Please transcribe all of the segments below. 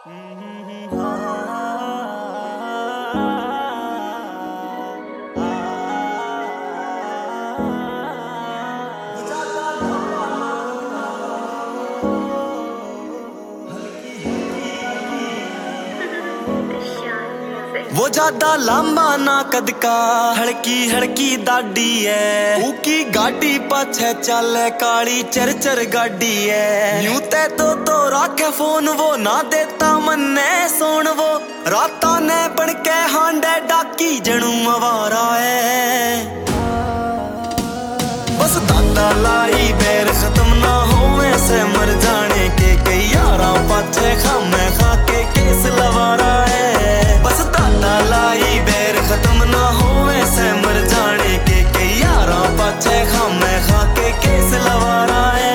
वो ज्यादा लंबा ना कद का, हड़की हड़की दाढ़ी है, ऊकी गाड़ी पाछे चले काली चर गाड़ी है। यूं ते तो राखे फोन वो ना देता मन्ने सोन वो, राता ने बन के हांडे डाकी जणू आवारा है। बस दादा लाई बैर खत्म ना होवे से मर जाने के, कई यारा पाछे खामे खा के केस लवारा है। बस दादा लाई बैर खत्म ना होवे से मर जाने के, कई यारा पाछे खामे खा के केस लवारा है।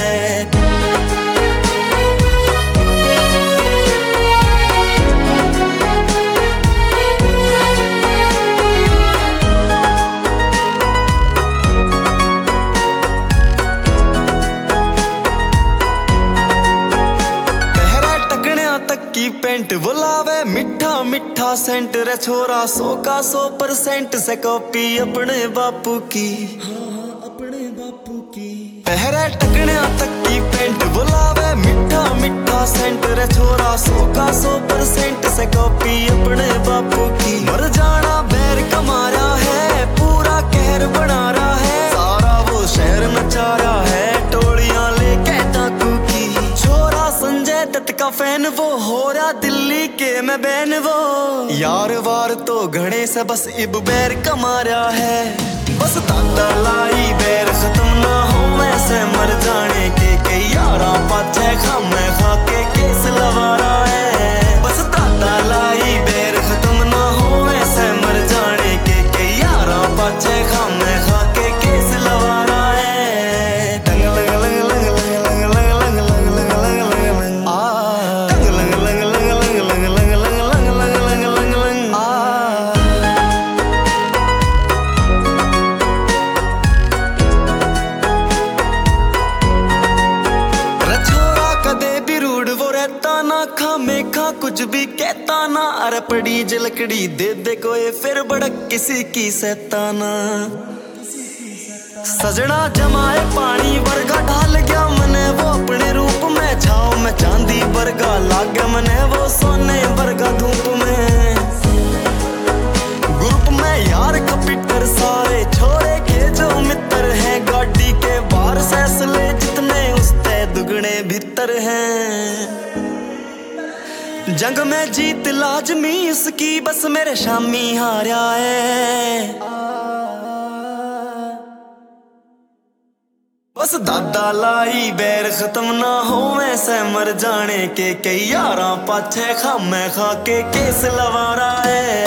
पेंट बुलावे मीठा मीठा सेंट रे छोरा, 100% से कॉपी अपने बापू की, अपने बापू की। पहरे टकने तक की पेंट बुलावे मीठा मीठा सेंट रे छोरा, 100% से कॉपी अपने बापू की। मर जाना बैर कमारा है, पूरा कहर बना रहा है, सारा वो शहर नचा रहा है, टोलियां लेके डाकू की। छोरा संजय दत्त का फैन वो, हो रहा दिल्ली के मैं बैन वो, यार वार तो घड़े से बस इब बैर कमा रहा है। बस दादा लाई बैर खत्म ना हो वैसे मर जाने के, कई यारा पाछे खामे खा के केस लवारा है। बस दादा लाई बैर खत्म ना हो वैसे मर जाने के, कई यारा पाछे खामे खा के केस लवारा है। खामेखा कुछ भी कहता ना, अरे पड़ी जलकड़ी दे दे कोई फिर बड़क किसी की सैताना। सजना जमाए पानी वर्गा ढाल गया मने वो अपने रूप में, छाव में चांदी वर्गा लागे मने वो सोने वर्गा धूप में। ग्रुप में यार कपिटर सारे छोरे के जो मित्र हैं, गाड़ी के बाहर सैसले जितने उसते दुगने भीतर हैं। जंग में जीत लाजमी इसकी, बस मेरे शामी हारा है। बस दादा लाई बैर खत्म ना हो वैसे मर जाने के, कई यारा पाछे खामे खा के केस लवारा है।